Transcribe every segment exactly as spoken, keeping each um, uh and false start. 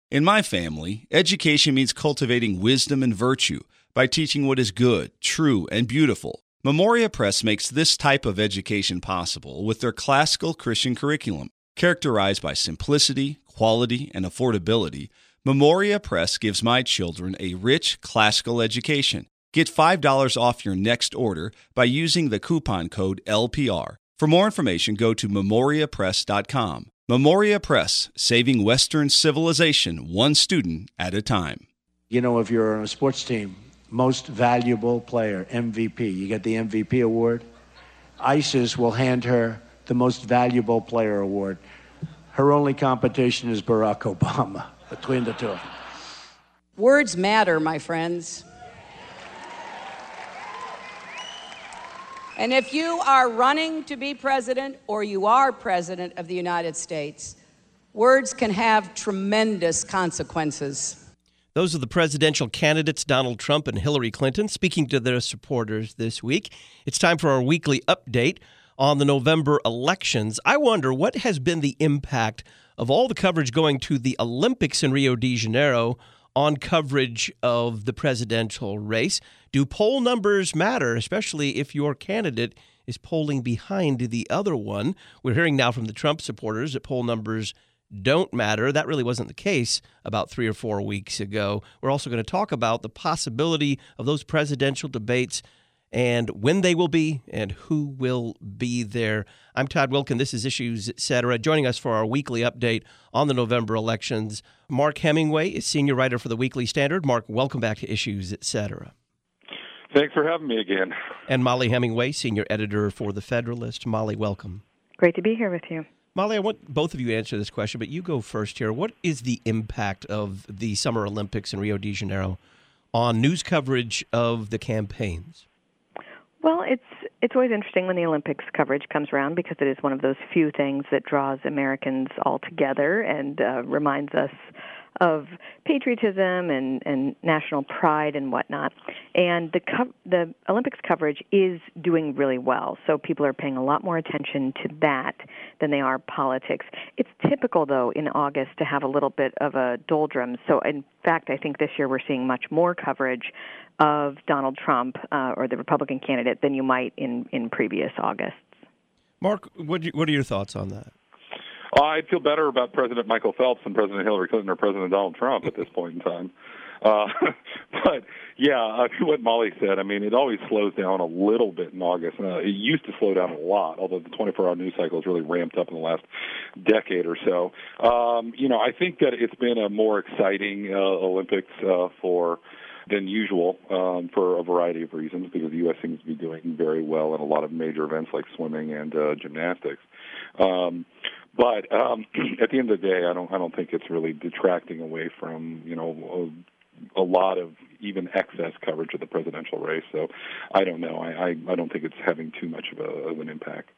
In my family, education means cultivating wisdom and virtue by teaching what is good, true, and beautiful. Memoria Press makes this type of education possible with their classical Christian curriculum. Characterized by simplicity, quality, and affordability, Memoria Press gives my children a rich classical education. Get five dollars off your next order by using the coupon code L P R. For more information, go to memoria press dot com. Memoria Press, saving Western civilization one student at a time. You know, if you're on a sports team, most valuable player, M V P, you get the M V P award. ISIS will hand her the most valuable player award. Her only competition is Barack Obama between the two of them. Words matter, my friends. And if you are running to be president or you are president of the United States, words can have tremendous consequences. Those are the presidential candidates, Donald Trump and Hillary Clinton, speaking to their supporters this week. It's time for our weekly update on the November elections. I wonder what has been the impact of all the coverage going to the Olympics in Rio de Janeiro on coverage of the presidential race. Do poll numbers matter, especially if your candidate is polling behind the other one? We're hearing now from the Trump supporters that poll numbers don't matter. That really wasn't the case about three or four weeks ago. We're also going to talk about the possibility of those presidential debates and when they will be and who will be there. I'm Todd Wilkin. This is Issues Etc. Joining us for our weekly update on the November elections, Mark Hemingway is senior writer for the Weekly Standard. Mark, welcome back to Issues Etc. Thanks for having me again. And Molly Hemingway, senior editor for The Federalist. Molly, welcome. Great to be here with you. Molly, I want both of you to answer this question, but you go first here. What is the impact of the Summer Olympics in Rio de Janeiro on news coverage of the campaigns? Well, it's it's always interesting when the Olympics coverage comes around because it is one of those few things that draws Americans all together and uh, reminds us of patriotism and, and national pride and whatnot. And the co- the Olympics coverage is doing really well, so people are paying a lot more attention to that than they are politics. It's typical, though, in August to have a little bit of a doldrum. So, in fact, I think this year we're seeing much more coverage of Donald Trump uh, or the Republican candidate than you might in, in previous Augusts. Mark, what, do you, what are your thoughts on that? Uh, I'd feel better about President Michael Phelps than President Hillary Clinton or President Donald Trump at this point in time. Uh, but, yeah, uh, what Molly said, I mean, it always slows down a little bit in August. Uh, it used to slow down a lot, although the twenty-four hour news cycle has really ramped up in the last decade or so. Um, you know, I think that it's been a more exciting uh, Olympics uh, for than usual um, for a variety of reasons, because the U S seems to be doing very well in a lot of major events like swimming and uh, gymnastics. Um, but um, at the end of the day, I don't I don't think it's really detracting away from, you know, a, a lot of even excess coverage of the presidential race. So I don't know. I, I, I don't think it's having too much of, a, of an impact.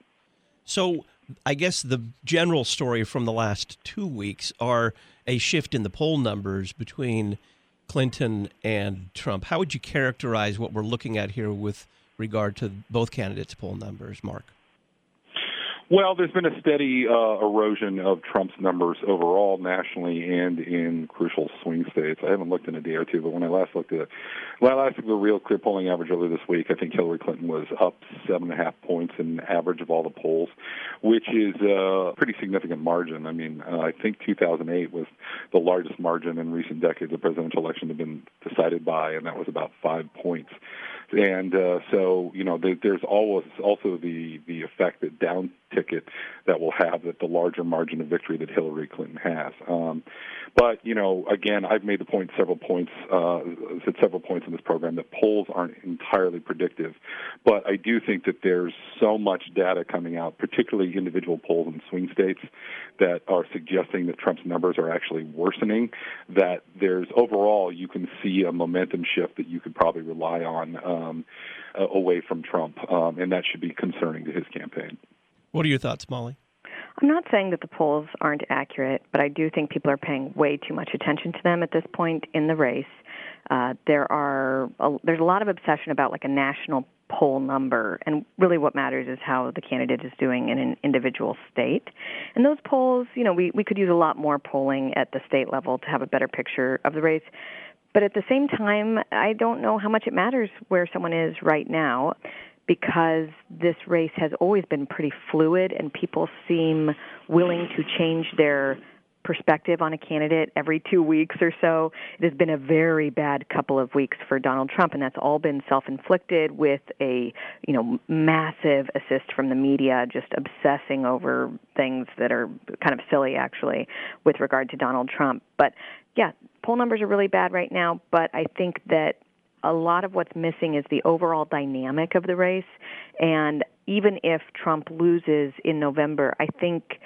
So I guess the general story from the last two weeks are a shift in the poll numbers between Clinton and Trump. How would you characterize what we're looking at here with regard to both candidates' poll numbers, Mark? Well, there's been a steady uh, erosion of Trump's numbers overall nationally and in crucial swing states. I haven't looked in a day or two, but when I last looked at it, when I last looked at the real clear polling average earlier this week, I think Hillary Clinton was up seven and a half points in average of all the polls, which is a pretty significant margin. I mean, uh, I think two thousand eight was the largest margin in recent decades the presidential election had been decided by, and that was about five points. And uh, so, you know, there's always also the, the effect that down ticket that will have that the larger margin of victory that Hillary Clinton has. Um, but, you know, again, I've made the point several points, uh, said several points in this program that polls aren't entirely predictive. But I do think that there's so much data coming out, particularly individual polls in swing states, that are suggesting that Trump's numbers are actually worsening, that there's overall you can see a momentum shift that you could probably rely on um, uh, away from Trump, um, and that should be concerning to his campaign. What are your thoughts, Molly? I'm not saying that the polls aren't accurate, but I do think people are paying way too much attention to them at this point in the race. Uh, there are a, there's a lot of obsession about like a national poll number. And really what matters is how the candidate is doing in an individual state. And those polls, you know, we, we could use a lot more polling at the state level to have a better picture of the race. But at the same time, I don't know how much it matters where someone is right now, because this race has always been pretty fluid and people seem willing to change their perspective on a candidate every two weeks or so. It has been a very bad couple of weeks for Donald Trump, and that's all been self-inflicted with a, you know, massive assist from the media just obsessing over things that are kind of silly, actually, with regard to Donald Trump. But, yeah, poll numbers are really bad right now, but I think that a lot of what's missing is the overall dynamic of the race. And even if Trump loses in November, I think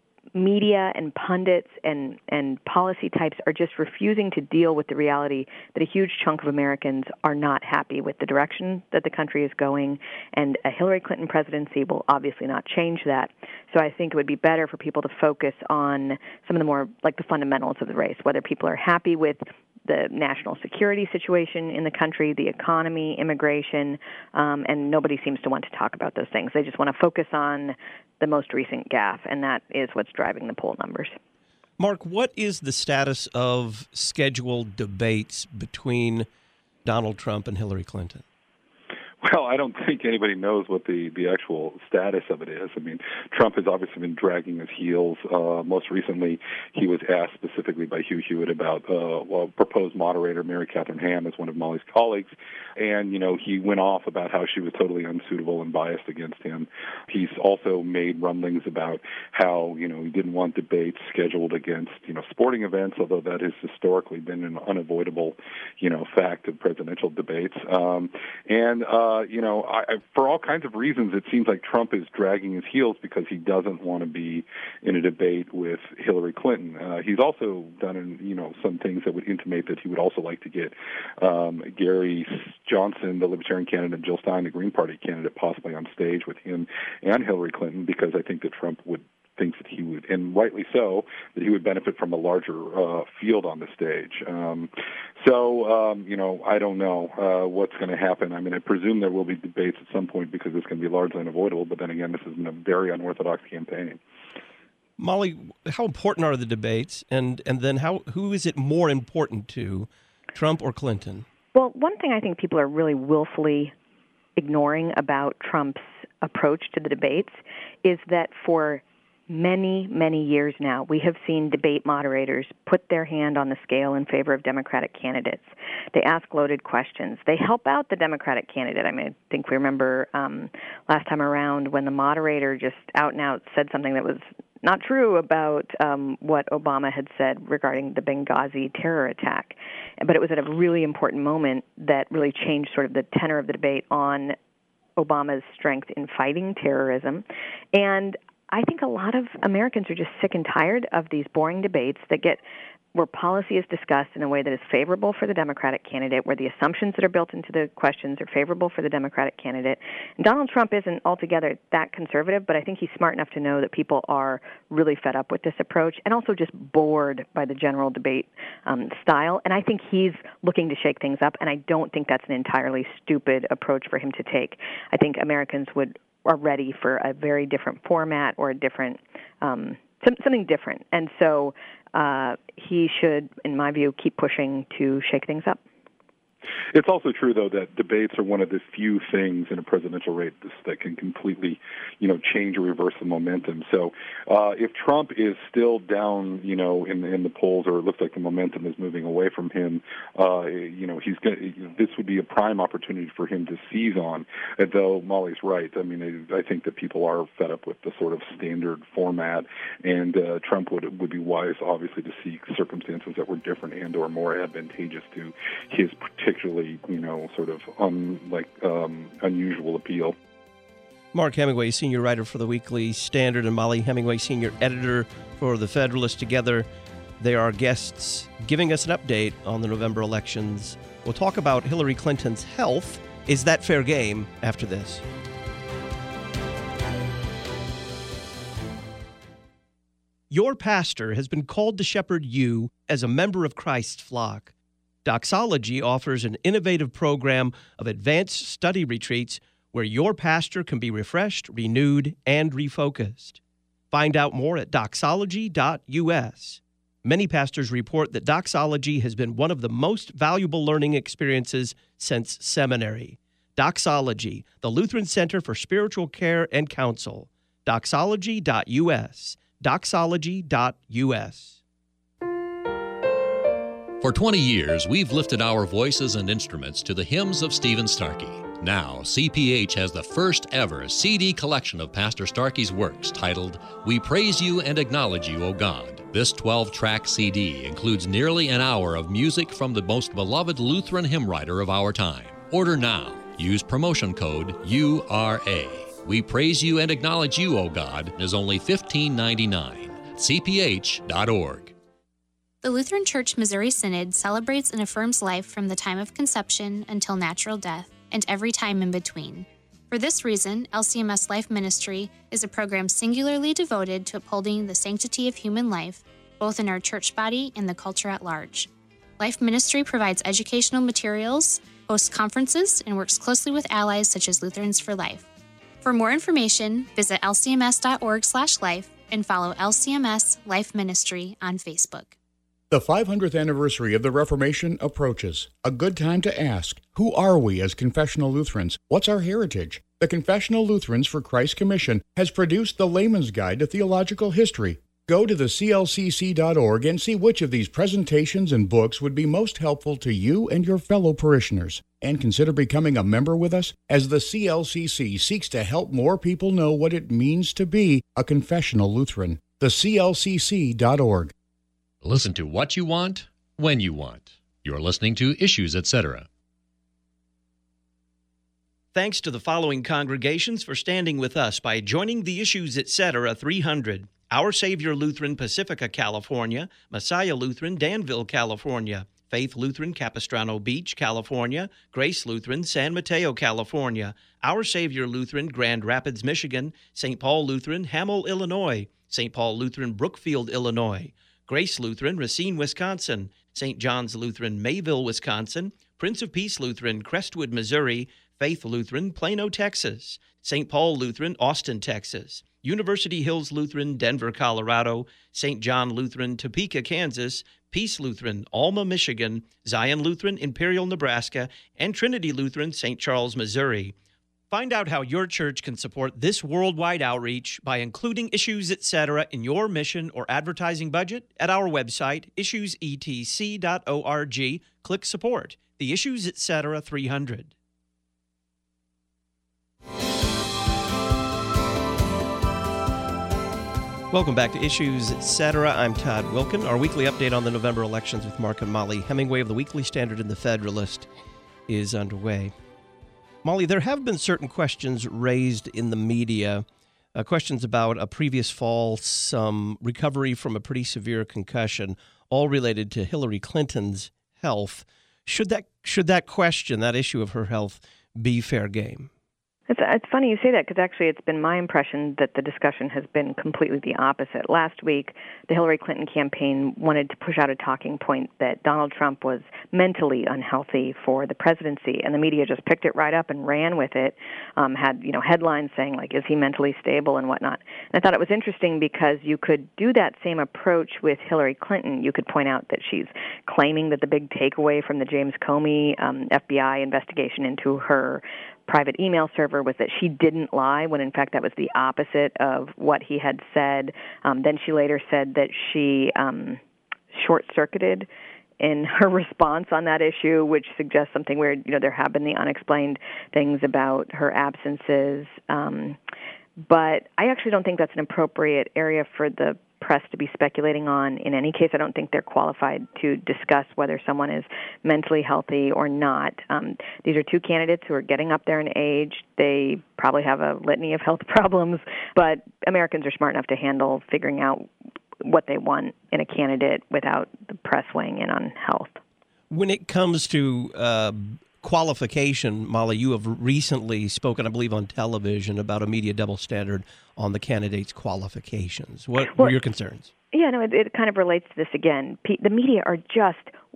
media and pundits and, and policy types are just refusing to deal with the reality that a huge chunk of Americans are not happy with the direction that the country is going, and a Hillary Clinton presidency will obviously not change that. So I think it would be better for people to focus on some of the more, like, the fundamentals of the race, whether people are happy with the national security situation in the country, the economy, immigration, um, and nobody seems to want to talk about those things. They just want to focus on the most recent gaffe, and that is what's driving the poll numbers. Mark, what is the status of scheduled debates between Donald Trump and Hillary Clinton? Well, I don't think anybody knows what the, the actual status of it is. I mean, Trump has obviously been dragging his heels. Uh, most recently, he was asked specifically by Hugh Hewitt about uh, well, proposed moderator Mary Catherine Ham as one of Molly's colleagues. And, you know, he went off about how she was totally unsuitable and biased against him. He's also made rumblings about how, you know, he didn't want debates scheduled against, you know, sporting events, although that has historically been an unavoidable, you know, fact of presidential debates. Um, and, uh, Uh, you know, I, I, for all kinds of reasons, it seems like Trump is dragging his heels because he doesn't want to be in a debate with Hillary Clinton. Uh, he's also done, you know, some things that would intimate that he would also like to get um, Gary Johnson, the Libertarian candidate, and Jill Stein, the Green Party candidate, possibly on stage with him and Hillary Clinton, because I think that Trump would thinks that he would, and rightly so, that he would benefit from a larger uh, field on the stage. Um, so, um, you know, I don't know uh, what's going to happen. I mean, I presume there will be debates at some point because it's going to be largely unavoidable, but then again, this has been a very unorthodox campaign. Molly, how important are the debates, and, and then how who is it more important to, Trump or Clinton? Well, one thing I think people are really willfully ignoring about Trump's approach to the debates is that for many, many years now, we have seen debate moderators put their hand on the scale in favor of Democratic candidates. They ask loaded questions. They help out the Democratic candidate. I mean, I think we remember um, last time around when the moderator just out and out said something that was not true about um, what Obama had said regarding the Benghazi terror attack. But it was at a really important moment that really changed sort of the tenor of the debate on Obama's strength in fighting terrorism. And I think a lot of Americans are just sick and tired of these boring debates that get where policy is discussed in a way that is favorable for the Democratic candidate, where the assumptions that are built into the questions are favorable for the Democratic candidate. And Donald Trump isn't altogether that conservative, but I think he's smart enough to know that people are really fed up with this approach and also just bored by the general debate um, style. And I think he's looking to shake things up, and I don't think that's an entirely stupid approach for him to take. I think Americans would are ready for a very different format or a different um, something different. And so uh, he should, in my view, keep pushing to shake things up. It's also true, though, that debates are one of the few things in a presidential race that can completely, you know, change or reverse the momentum. So uh, if Trump is still down, you know, in, in the polls, or it looks like the momentum is moving away from him, uh, you know, he's gonna, this would be a prime opportunity for him to seize on. And though Molly's right, I mean, I, I think that people are fed up with the sort of standard format, and uh, Trump would would be wise, obviously, to seek circumstances that were different and or more advantageous to his particular Particularly, you know, sort of un, like um, unusual appeal. Mark Hemingway, senior writer for the Weekly Standard, and Molly Hemingway, senior editor for The Federalist. Together, they are guests giving us an update on the November elections. We'll talk about Hillary Clinton's health. Is that fair game after this? Your pastor has been called to shepherd you as a member of Christ's flock. Doxology offers an innovative program of advanced study retreats where your pastor can be refreshed, renewed, and refocused. Find out more at doxology dot U S. Many pastors report that doxology has been one of the most valuable learning experiences since seminary. Doxology, the Lutheran Center for Spiritual Care and Counsel. doxology dot U S. doxology dot U S. For twenty years, we've lifted our voices and instruments to the hymns of Stephen Starkey. Now, C P H has the first ever C D collection of Pastor Starkey's works titled, We Praise You and Acknowledge You, O God. This twelve-track C D includes nearly an hour of music from the most beloved Lutheran hymn writer of our time. Order now. Use promotion code U R A. We Praise You and Acknowledge You, O God is only fifteen ninety-nine. C P H dot org. The Lutheran Church Missouri Synod celebrates and affirms life from the time of conception until natural death and every time in between. For this reason, L C M S Life Ministry is a program singularly devoted to upholding the sanctity of human life, both in our church body and the culture at large. Life Ministry provides educational materials, hosts conferences, and works closely with allies such as Lutherans for Life. For more information, visit L C M S dot org slash life and follow L C M S Life Ministry on Facebook. The five hundredth anniversary of the Reformation approaches. A good time to ask, who are we as confessional Lutherans? What's our heritage? The Confessional Lutherans for Christ's Commission has produced the Layman's Guide to Theological History. Go to the C L C C dot org and see which of these presentations and books would be most helpful to you and your fellow parishioners. And consider becoming a member with us as the C L C C seeks to help more people know what it means to be a confessional Lutheran. The C L C C dot org. Listen to what you want, when you want. You're listening to Issues, et cetera. Thanks to the following congregations for standing with us by joining the Issues, et cetera three hundred. Our Savior Lutheran, Pacifica, California. Messiah Lutheran, Danville, California. Faith Lutheran, Capistrano Beach, California. Grace Lutheran, San Mateo, California. Our Savior Lutheran, Grand Rapids, Michigan. Saint Paul Lutheran, Hamel, Illinois. Saint Paul Lutheran, Brookfield, Illinois. Grace Lutheran, Racine, Wisconsin. Saint John's Lutheran, Mayville, Wisconsin. Prince of Peace Lutheran, Crestwood, Missouri. Faith Lutheran, Plano, Texas. Saint Paul Lutheran, Austin, Texas. University Hills Lutheran, Denver, Colorado. Saint John Lutheran, Topeka, Kansas. Peace Lutheran, Alma, Michigan. Zion Lutheran, Imperial, Nebraska. And Trinity Lutheran, Saint Charles, Missouri. Find out how your church can support this worldwide outreach by including Issues, et cetera in your mission or advertising budget at our website, issues e t c dot org. Click Support. The Issues, et cetera three hundred. Welcome back to Issues, et cetera. I'm Todd Wilkin. Our weekly update on the November elections with Mark and Molly Hemingway of the Weekly Standard and the Federalist is underway. Molly, there have been certain questions raised in the media, uh, questions about a previous fall, some recovery from a pretty severe concussion, all related to Hillary Clinton's health. Should that should that question, that issue of her health, be fair game? It's, it's funny you say that because actually it's been my impression that the discussion has been completely the opposite. Last week, the Hillary Clinton campaign wanted to push out a talking point that Donald Trump was mentally unhealthy for the presidency, and the media just picked it right up and ran with it, um, had you know headlines saying, like, is he mentally stable and whatnot. And I thought it was interesting because you could do that same approach with Hillary Clinton. You could point out that she's claiming that the big takeaway from the James Comey um, F B I investigation into her private email server was that she didn't lie, when in fact that was the opposite of what he had said. Um, then she later said that she um, short-circuited in her response on that issue, which suggests something weird. You know, there have been the unexplained things about her absences. Um, but I actually don't think that's an appropriate area for the press to be speculating on. In any case, I don't think they're qualified to discuss whether someone is mentally healthy or not. Um, these are two candidates who are getting up there in age. They probably have a litany of health problems, but Americans are smart enough to handle figuring out what they want in a candidate without the press weighing in on health. When it comes to uh, qualification, Molly, you have recently spoken, I believe, on television about a media double standard on the candidates' qualifications. What well, were your concerns? Yeah, no, it, it kind of relates to this again. P- the media are just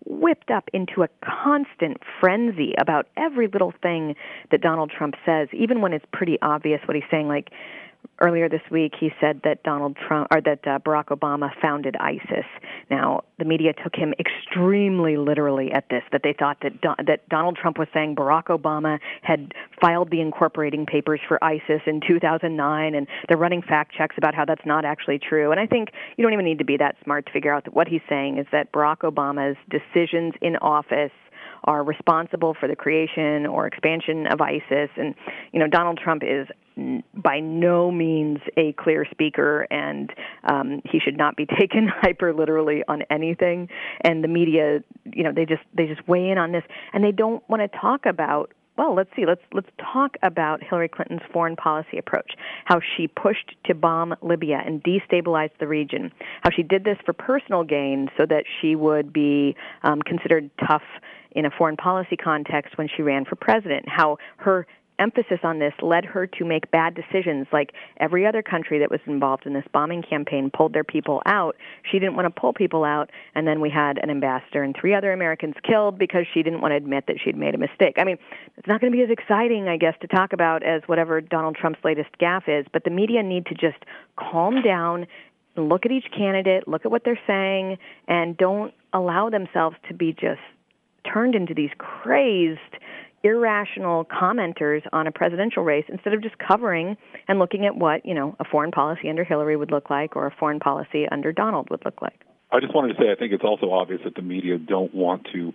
whipped up into a constant frenzy about every little thing that Donald Trump says, even when it's pretty obvious what he's saying. Like earlier this week, he said that Donald Trump or that uh, Barack Obama founded ISIS. Now, the media took him extremely literally at this, that they thought that Don- that Donald Trump was saying Barack Obama had filed the incorporating papers for ISIS in two thousand nine, and they're running fact checks about how that's not actually true. And I think you don't even need to be that smart to figure out that what he's saying is that Barack Obama's decisions in office are responsible for the creation or expansion of ISIS. And, you know, Donald Trump is by no means a clear speaker, and um, he should not be taken hyper literally on anything. And the media, you know, they just they just weigh in on this, and they don't want to talk about. Well, let's see. Let's let's talk about Hillary Clinton's foreign policy approach. How she pushed to bomb Libya and destabilize the region. How she did this for personal gain, so that she would be um, considered tough in a foreign policy context when she ran for president. How her emphasis on this led her to make bad decisions, like every other country that was involved in this bombing campaign pulled their people out. She didn't want to pull people out, and then we had an ambassador and three other Americans killed because she didn't want to admit that she'd made a mistake. I mean, it's not going to be as exciting, I guess, to talk about as whatever Donald Trump's latest gaffe is, but the media need to just calm down, look at each candidate, look at what they're saying, and don't allow themselves to be just turned into these crazed, irrational commenters on a presidential race instead of just covering and looking at what, you know, a foreign policy under Hillary would look like or a foreign policy under Donald would look like. I just wanted to say I think it's also obvious that the media don't want to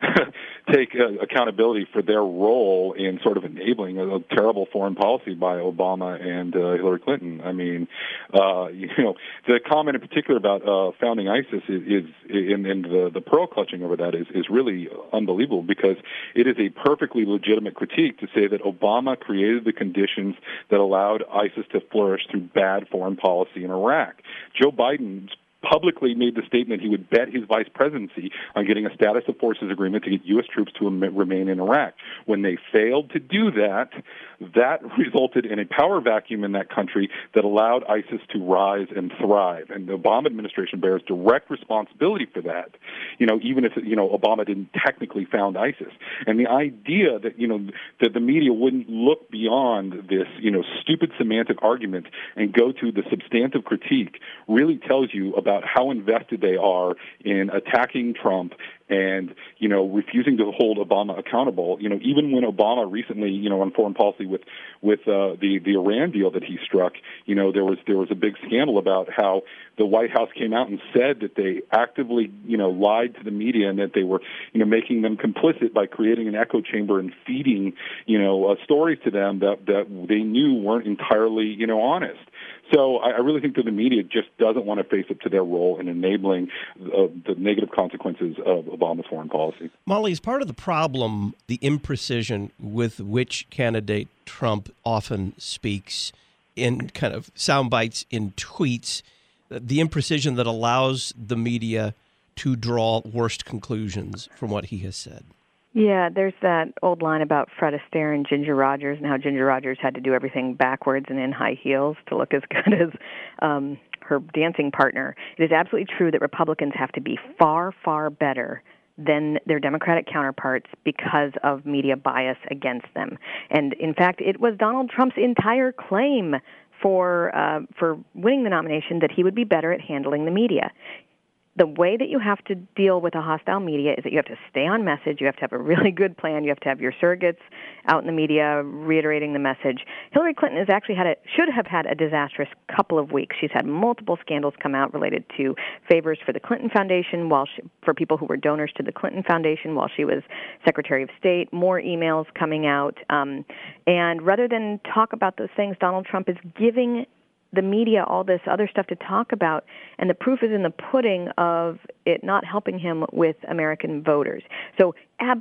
take uh, accountability for their role in sort of enabling a, a terrible foreign policy by Obama and uh, Hillary Clinton. I mean, uh, you know, the comment in particular about uh, founding ISIS is, is in, in the, the pearl clutching over that is, is really unbelievable, because it is a perfectly legitimate critique to say that Obama created the conditions that allowed ISIS to flourish through bad foreign policy in Iraq. Joe Biden publicly made the statement he would bet his vice presidency on getting a status of forces agreement to get U S troops to remain in Iraq. When they failed to do that, that resulted in a power vacuum in that country that allowed ISIS to rise and thrive. And the Obama administration bears direct responsibility for that, you know, even if, you know, Obama didn't technically found ISIS. And the idea that, you know, that the media wouldn't look beyond this, you know, stupid semantic argument and go to the substantive critique really tells you about how invested they are in attacking Trump and, you know, refusing to hold Obama accountable. You know, even when Obama recently, you know, on foreign policy with with uh, the the Iran deal that he struck, you know, there was there was a big scandal about how the White House came out and said that they actively, you know, lied to the media and that they were, you know, making them complicit by creating an echo chamber and feeding, you know, uh, stories to them that that they knew weren't entirely, you know, honest. So I, I really think that the media just doesn't want to face up to their role in enabling uh, the negative consequences of Obama's foreign policy. Molly, is part of the problem the imprecision with which candidate Trump often speaks in kind of sound bites in tweets, the imprecision that allows the media to draw worst conclusions from what he has said? Yeah, there's that old line about Fred Astaire and Ginger Rogers and how Ginger Rogers had to do everything backwards and in high heels to look as good as um, her dancing partner. It is absolutely true that Republicans have to be far, far better than their Democratic counterparts because of media bias against them. And in fact, it was Donald Trump's entire claim for uh, for winning the nomination that he would be better at handling the media. The way that you have to deal with a hostile media is that you have to stay on message. You have to have a really good plan. You have to have your surrogates out in the media reiterating the message. Hillary Clinton has actually had a, should have had a disastrous couple of weeks. She's had multiple scandals come out related to favors for the Clinton Foundation, while she, for people who were donors to the Clinton Foundation while she was Secretary of State. More emails coming out. Um, and rather than talk about those things, Donald Trump is giving the media all this other stuff to talk about, and the proof is in the pudding of it not helping him with American voters. So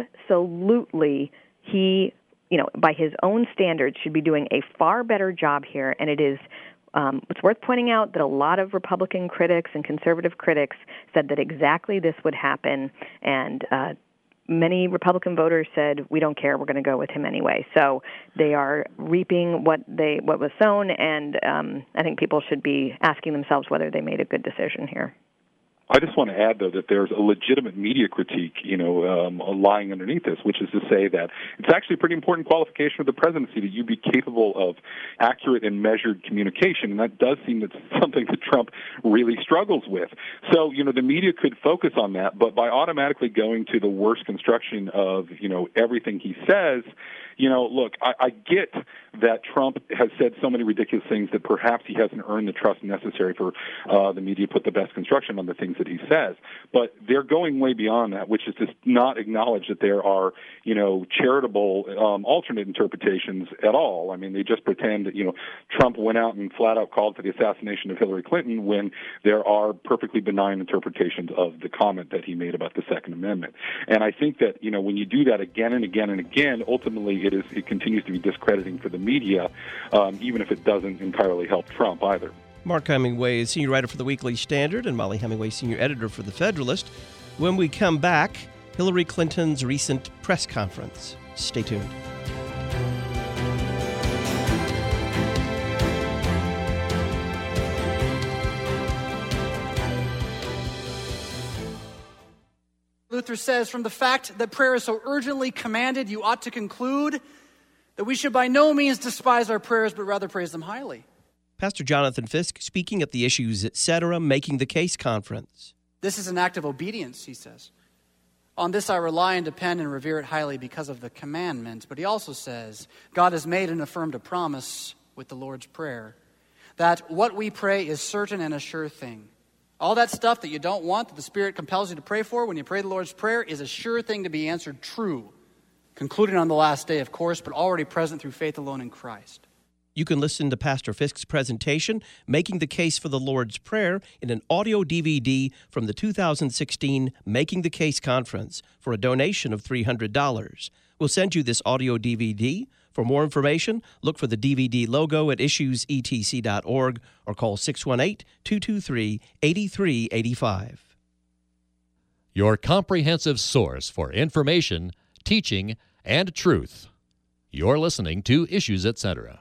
absolutely, he, you know, by his own standards, should be doing a far better job here, and it is Um, it's worth pointing out that a lot of Republican critics and conservative critics said that exactly this would happen, and uh, many Republican voters said, we don't care, we're going to go with him anyway. So they are reaping what they what was sown, and um, I think people should be asking themselves whether they made a good decision here. I just want to add, though, that there's a legitimate media critique, you know, um, lying underneath this, which is to say that it's actually a pretty important qualification of the presidency that you be capable of accurate and measured communication, and that does seem that's something that Trump really struggles with. So, you know, the media could focus on that, but by automatically going to the worst construction of, you know, everything he says, you know, look, I, I get that Trump has said so many ridiculous things that perhaps he hasn't earned the trust necessary for uh, the media to put the best construction on the things that he says. But they're going way beyond that, which is to not acknowledge that there are, you know, charitable um, alternate interpretations at all. I mean, they just pretend that, you know, Trump went out and flat out called for the assassination of Hillary Clinton when there are perfectly benign interpretations of the comment that he made about the Second Amendment. And I think that, you know, when you do that again and again and again, ultimately it is it continues to be discrediting for the media, um, even if it doesn't entirely help Trump either. Mark Hemingway is senior writer for the Weekly Standard, and Molly Hemingway, senior editor for The Federalist. When we come back, Hillary Clinton's recent press conference. Stay tuned. Luther says, from the fact that prayer is so urgently commanded, you ought to conclude that we should by no means despise our prayers, but rather praise them highly. Pastor Jonathan Fisk speaking at the Issues, et cetera, Making the Case conference. This is an act of obedience, he says. On this I rely and depend and revere it highly because of the commandment. But he also says, God has made and affirmed a promise with the Lord's Prayer, that what we pray is certain and a sure thing. All that stuff that you don't want, that the Spirit compels you to pray for when you pray the Lord's Prayer, is a sure thing to be answered true, concluding on the last day, of course, but already present through faith alone in Christ. You can listen to Pastor Fisk's presentation, Making the Case for the Lord's Prayer, in an audio D V D from the two thousand sixteen Making the Case Conference for a donation of three hundred dollars. We'll send you this audio D V D. For more information, look for the D V D logo at issues e t c dot org or call six one eight, two two three, eight three eight five. Your comprehensive source for information, teaching, and truth. You're listening to Issues, et cetera.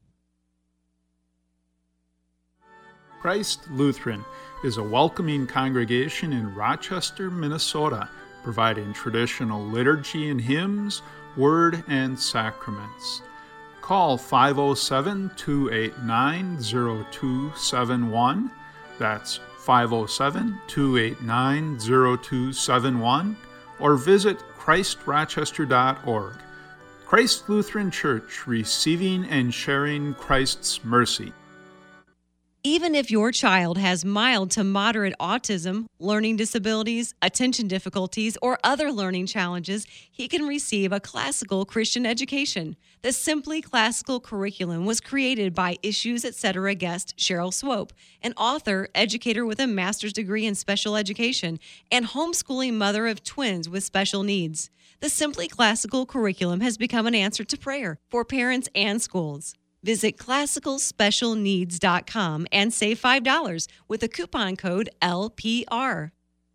Christ Lutheran is a welcoming congregation in Rochester, Minnesota, providing traditional liturgy and hymns, word, and sacraments. Call five oh seven, two eight nine, oh two seven one. That's five oh seven, two eight nine, oh two seven one. Or visit christ rochester dot org. Christ Lutheran Church, receiving and sharing Christ's mercy. Even if your child has mild to moderate autism, learning disabilities, attention difficulties, or other learning challenges, he can receive a classical Christian education. The Simply Classical curriculum was created by Issues, et cetera guest Cheryl Swope, an author, educator with a master's degree in special education, and homeschooling mother of twins with special needs. The Simply Classical curriculum has become an answer to prayer for parents and schools. Visit classical special needs dot com and save five dollars with the coupon code L P R.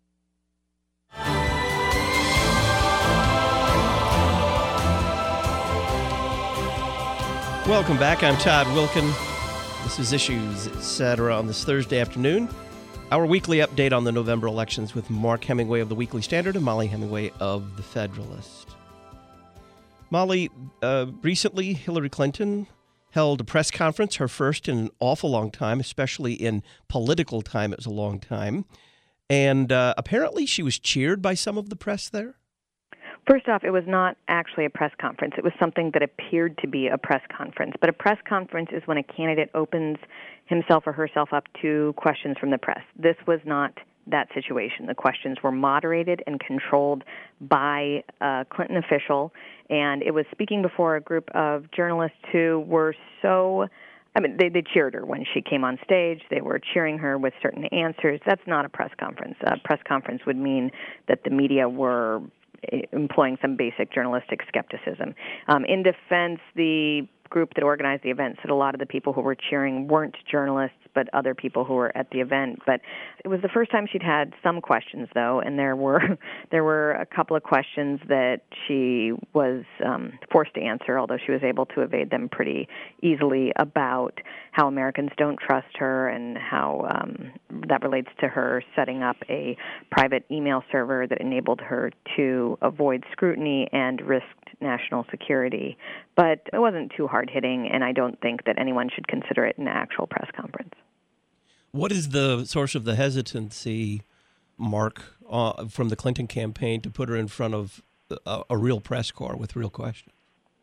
Welcome back. I'm Todd Wilkin. This is Issues, et cetera, on this Thursday afternoon. Our weekly update on the November elections with Mark Hemingway of the Weekly Standard and Molly Hemingway of the Federalist. Molly, uh, recently Hillary Clinton held a press conference, her first in an awful long time, especially in political time. It was a long time. And uh, apparently she was cheered by some of the press there. First off, it was not actually a press conference. It was something that appeared to be a press conference. But a press conference is when a candidate opens himself or herself up to questions from the press. This was not that situation. The questions were moderated and controlled by a Clinton official, and it was speaking before a group of journalists who were so, I mean, they, they cheered her when she came on stage. They were cheering her with certain answers. That's not a press conference. A press conference would mean that the media were employing some basic journalistic skepticism. Um, in defense, the group that organized the event said a lot of the people who were cheering weren't journalists, but other people who were at the event. But it was the first time she'd had some questions, though, and there were there were a couple of questions that she was um, forced to answer, although she was able to evade them pretty easily, about how Americans don't trust her and how um, that relates to her setting up a private email server that enabled her to avoid scrutiny and risked national security. But it wasn't too hard-hitting, and I don't think that anyone should consider it an actual press conference. What is the source of the hesitancy, Mark, uh, from the Clinton campaign to put her in front of a, a real press corps with real questions?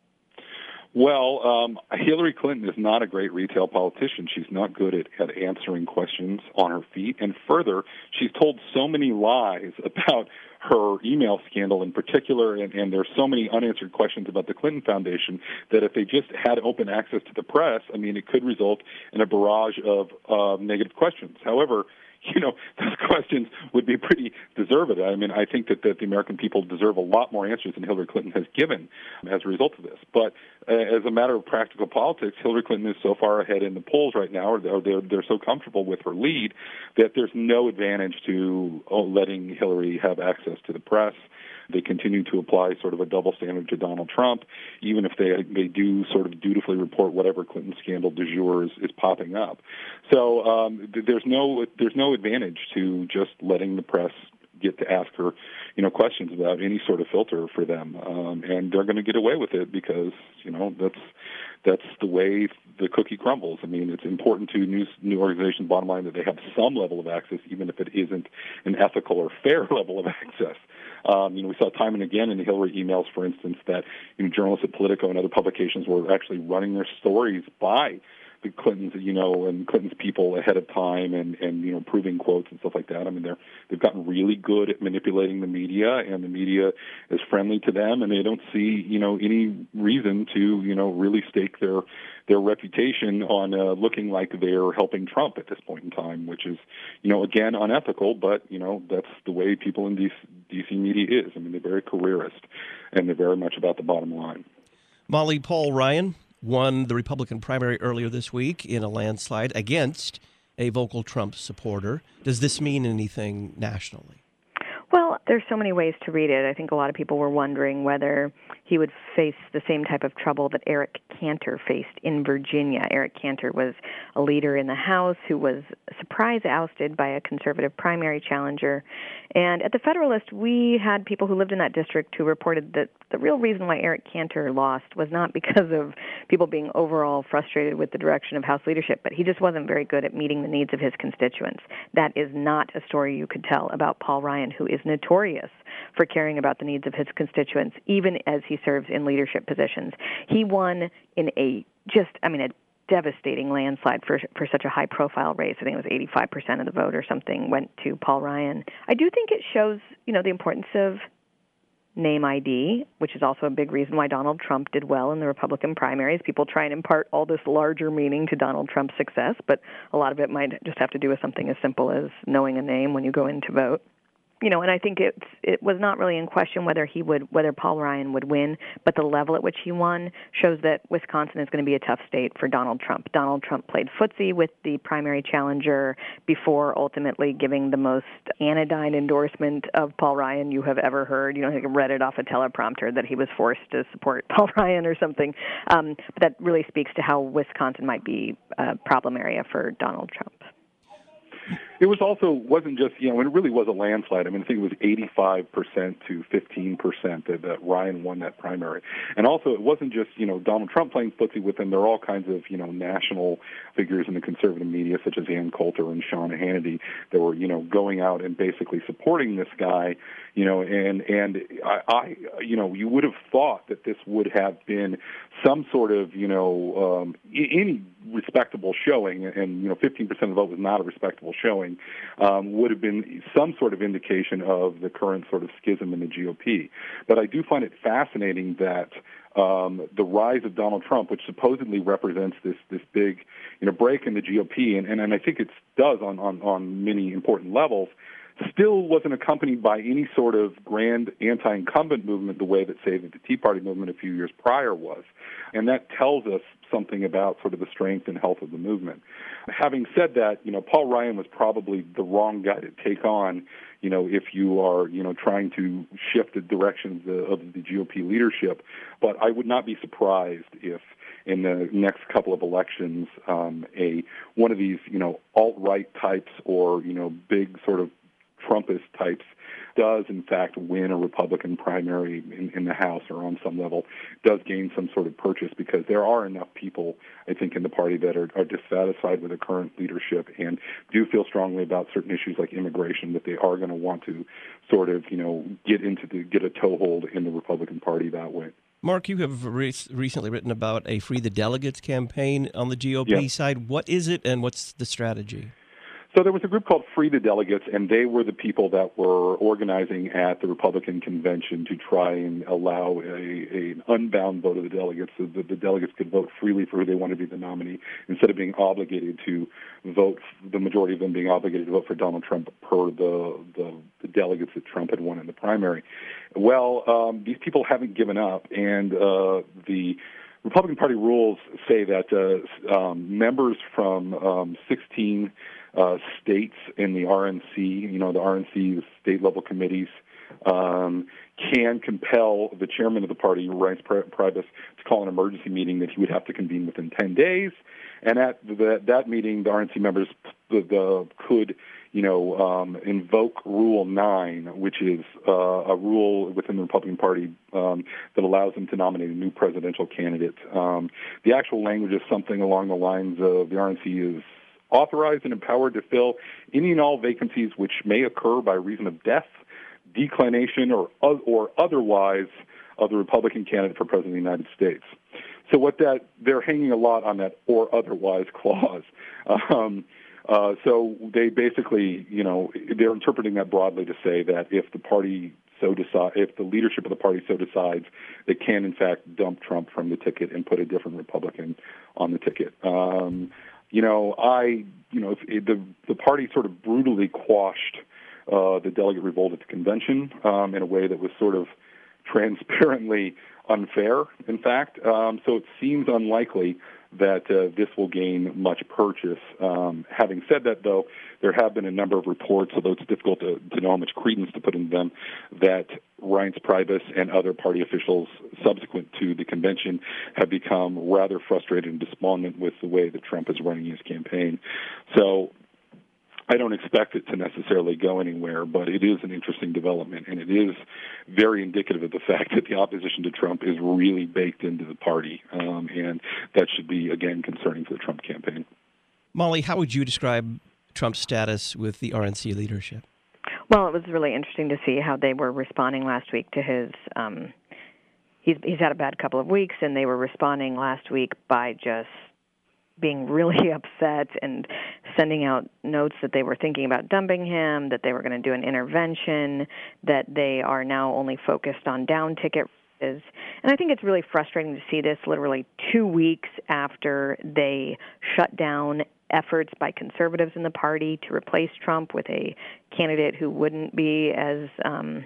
Well, um, Hillary Clinton is not a great retail politician. She's not good at, at answering questions on her feet. And further, she's told so many lies about her email scandal in particular, and, and there's so many unanswered questions about the Clinton Foundation that if they just had open access to the press, I mean, it could result in a barrage of uh, negative questions. However, you know, those questions would be pretty deserved. I mean, I think that, that the American people deserve a lot more answers than Hillary Clinton has given as a result of this. But uh, as a matter of practical politics, Hillary Clinton is so far ahead in the polls right now, or they're, they're so comfortable with her lead, that there's no advantage to oh, letting Hillary have access to the press. They continue to apply sort of a double standard to Donald Trump, even if they they do sort of dutifully report whatever Clinton scandal du jour is, is popping up. So um, there's no there's no advantage to just letting the press get to ask her, you know, questions without any sort of filter for them, um, and they're going to get away with it because you know that's that's the way the cookie crumbles. I mean, it's important to news new organizations, bottom line, that they have some level of access, even if it isn't an ethical or fair level of access. Um, you know, we saw time and again in the Hillary emails, for instance, that you know, journalists at Politico and other publications were actually running their stories by the Clintons, you know, and Clinton's people ahead of time, and, and you know, proving quotes and stuff like that. I mean, they're they've gotten really good at manipulating the media, and the media is friendly to them, and they don't see, you know, any reason to, you know, really stake their their reputation on uh, looking like they're helping Trump at this point in time, which is, you know, again, unethical, but, you know, that's the way people in D C media is. I mean, they're very careerist, and they're very much about the bottom line. Molly, Paul Ryan won the Republican primary earlier this week in a landslide against a vocal Trump supporter. Does this mean anything nationally? Well, there's so many ways to read it. I think a lot of people were wondering whether he would face the same type of trouble that Eric Cantor faced in Virginia. Eric Cantor was a leader in the House who was surprise ousted by a conservative primary challenger. And at the Federalist, we had people who lived in that district who reported that the real reason why Eric Cantor lost was not because of people being overall frustrated with the direction of House leadership, but he just wasn't very good at meeting the needs of his constituents. That is not a story you could tell about Paul Ryan, who is notorious for caring about the needs of his constituents, even as he serves in leadership positions. He won in a just, I mean, a devastating landslide for for such a high-profile race. I think it was eighty-five percent of the vote or something went to Paul Ryan. I do think it shows, you know, the importance of name I D, which is also a big reason why Donald Trump did well in the Republican primaries. People try and impart all this larger meaning to Donald Trump's success, but a lot of it might just have to do with something as simple as knowing a name when you go in to vote. You know, and I think it it was not really in question whether he would whether Paul Ryan would win, but the level at which he won shows that Wisconsin is going to be a tough state for Donald Trump. Donald Trump played footsie with the primary challenger before ultimately giving the most anodyne endorsement of Paul Ryan you have ever heard. You know, I think I read it off a teleprompter that he was forced to support Paul Ryan or something. Um, but that really speaks to how Wisconsin might be a problem area for Donald Trump. It was also, wasn't just, you know, it really was a landslide. I mean, I think it was eighty-five percent to fifteen percent that, that Ryan won that primary. And also, it wasn't just, you know, Donald Trump playing footsie with him. There are all kinds of, you know, national figures in the conservative media, such as Ann Coulter and Sean Hannity, that were, you know, going out and basically supporting this guy, you know, and, and I, I you know, you would have thought that this would have been some sort of, you know, um, any respectable showing, and, you know, fifteen percent of the vote was not a respectable showing, um, would have been some sort of indication of the current sort of schism in the G O P. But I do find it fascinating that um, the rise of Donald Trump, which supposedly represents this this big, you know, break in the G O P, and, and, and I think it does on, on, on many important levels, still wasn't accompanied by any sort of grand anti-incumbent movement the way that, say, that the Tea Party movement a few years prior was. And that tells us something about sort of the strength and health of the movement. Having said that, you know, Paul Ryan was probably the wrong guy to take on, you know, if you are, you know, trying to shift the directions of the G O P leadership. But I would not be surprised if in the next couple of elections, um, a one of these, you know, alt-right types or, you know, big sort of Trumpist types does, in fact, win a Republican primary in, in the House or on some level, does gain some sort of purchase, because there are enough people, I think, in the party that are, are dissatisfied with the current leadership and do feel strongly about certain issues like immigration that they are going to want to sort of, you know, get into the, get a toehold in the Republican Party that way. Mark, you have re- recently written about a Free the Delegates campaign on the G O P yeah. side. What is it, and what's the strategy? So there was a group called Free the Delegates, and they were the people that were organizing at the Republican convention to try and allow a, a an unbound vote of the delegates, so that the delegates could vote freely for who they wanted to be the nominee, instead of being obligated to vote, the majority of them being obligated to vote for Donald Trump per the, the, the delegates that Trump had won in the primary. Well, um, these people haven't given up, and uh, the Republican Party rules say that uh, um, members from um, sixteen Uh, states in the R N C, you know, the R N C, the state-level committees, um, can compel the chairman of the party, Reince Priebus, to call an emergency meeting that he would have to convene within ten days. And at the, that meeting, the R N C members the, the, could, you know, um, invoke Rule nine, which is uh, a rule within the Republican Party um, that allows them to nominate a new presidential candidate. Um, the actual language is something along the lines of the R N C is authorized and empowered to fill any and all vacancies which may occur by reason of death, declination, or or otherwise of the Republican candidate for President of the United States. So what that, they're hanging a lot on that or otherwise clause. Um, uh, so they basically, you know, they're interpreting that broadly to say that if the party so decide, if the leadership of the party so decides, they can in fact dump Trump from the ticket and put a different Republican on the ticket. Um, You know, I, you know, if the the party sort of brutally quashed uh, the delegate revolt at the convention um, in a way that was sort of transparently unfair, in fact. Um, so it seems unlikely that uh, this will gain much purchase. Um, having said that, though, there have been a number of reports, although it's difficult to, to know how much credence to put into them, that Reince Priebus and other party officials subsequent to the convention have become rather frustrated and despondent with the way that Trump is running his campaign. So I don't expect it to necessarily go anywhere, but it is an interesting development, and it is very indicative of the fact that the opposition to Trump is really baked into the party, um, and that should be, again, concerning for the Trump campaign. Molly, how would you describe Trump's status with the R N C leadership? Well, it was really interesting to see how they were responding last week to his um, he's, he's had a bad couple of weeks, and they were responding last week by just being really upset and sending out notes that they were thinking about dumping him, that they were going to do an intervention, that they are now only focused on down ticket races. And I think it's really frustrating to see this literally two weeks after they shut down efforts by conservatives in the party to replace Trump with a candidate who wouldn't be as um,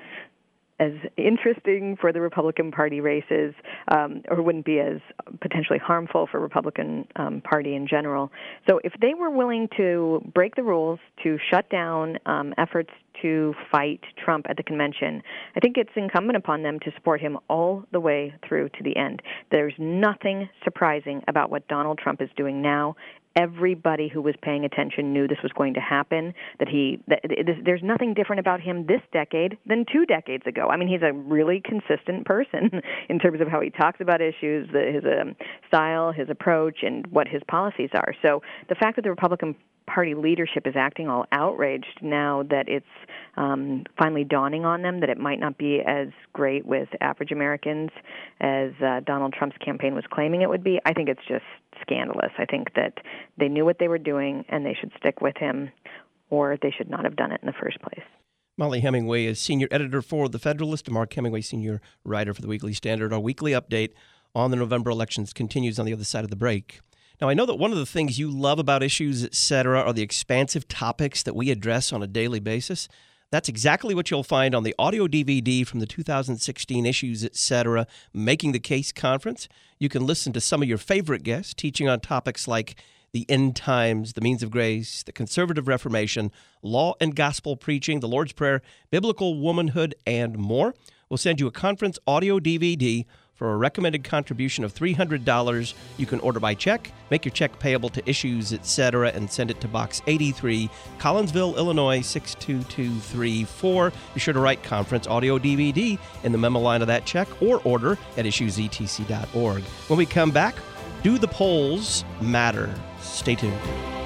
as interesting for the Republican Party races, um, or wouldn't be as potentially harmful for Republican um, Party in general. So if they were willing to break the rules to shut down um, efforts to fight Trump at the convention, I think it's incumbent upon them to support him all the way through to the end. There's nothing surprising about what Donald Trump is doing now. Everybody who was paying attention knew this was going to happen, that he that there's nothing different about him this decade than two decades ago. I mean, he's a really consistent person in terms of how he talks about issues, the, his um, style, his approach, and what his policies are. So the fact that the Republican Party leadership is acting all outraged now that it's um, finally dawning on them that it might not be as great with average Americans as uh, Donald Trump's campaign was claiming it would be, I think it's just scandalous. I think that they knew what they were doing and they should stick with him, or they should not have done it in the first place. Molly Hemingway is senior editor for The Federalist, and Mark Hemingway, senior writer for The Weekly Standard. Our weekly update on the November elections continues on the other side of the break. Now, I know that one of the things you love about Issues, et cetera, are the expansive topics that we address on a daily basis. That's exactly what you'll find on the audio D V D from the two thousand sixteen Issues, et cetera, Making the Case Conference. You can listen to some of your favorite guests teaching on topics like the end times, the means of grace, the conservative Reformation, law and gospel preaching, the Lord's Prayer, biblical womanhood, and more. We'll send you a conference audio D V D for a recommended contribution of three hundred dollars. You can order by check, make your check payable to Issues, et cetera, and send it to Box eighty-three, Collinsville, Illinois, six two two three four. Be sure to write Conference Audio D V D in the memo line of that check or order at issues e t c dot org. When we come back, do the polls matter? Stay tuned.